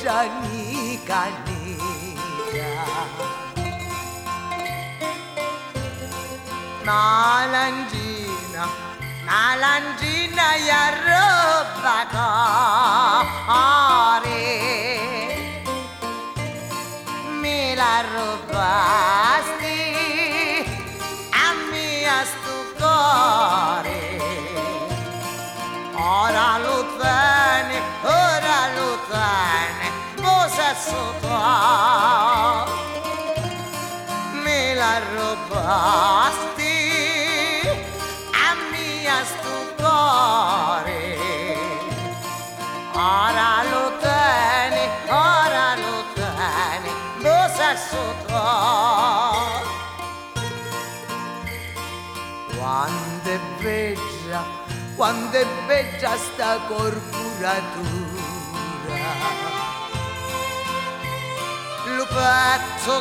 bella nica nica. Nalangina ya roba core, me la robasti a mia stu cuore. Ora lo tiene, possesso tua, me la robasti a mia stu cuore. Ora lo tiene, possesso tua. Quando è bella sta corporatura, lo petto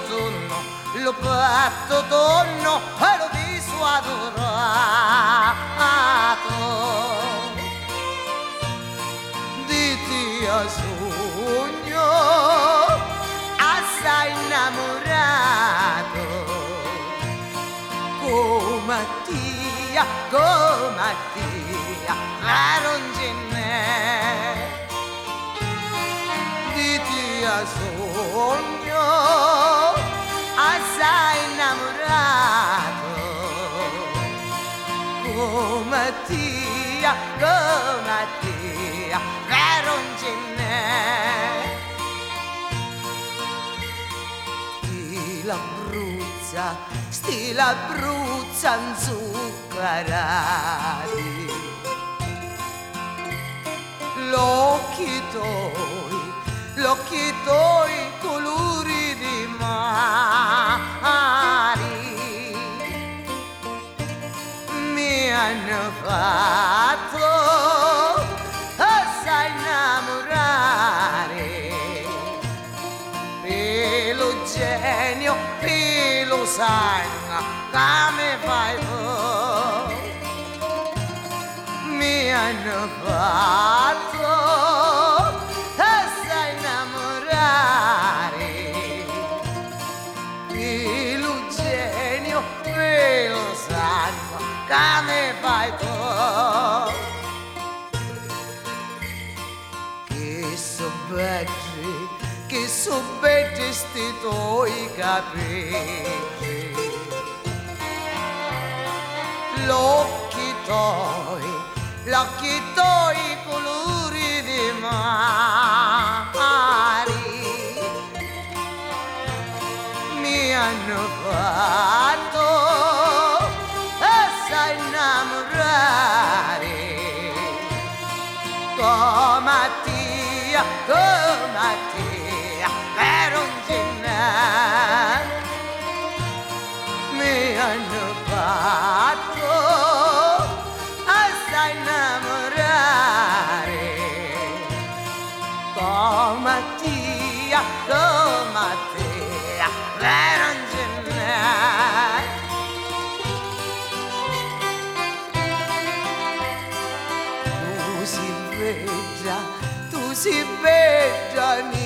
tonno e lo viso adorato, di Dio sogno assai innamorato, come Dio, la rongine di Dio sogno assai innamorato, come Dio, la rongine. Stila Abruzza inzuccherati, l'occhi tuoi colori di mare mi hanno fatto assai innamorare. Pelo genio, pelo sangue, come fai tu? Mi hanno fatto assai innamorare. Pelo genio, pelo sangue, come fai tu? Che so belli sti tuoi capelli, l'occhi tuoi colori di mare mi hanno fatto assai innamorare, come Dio, la rongine mi hanno fatto assai innamorare, come Dio, la rongine. Tu si bella,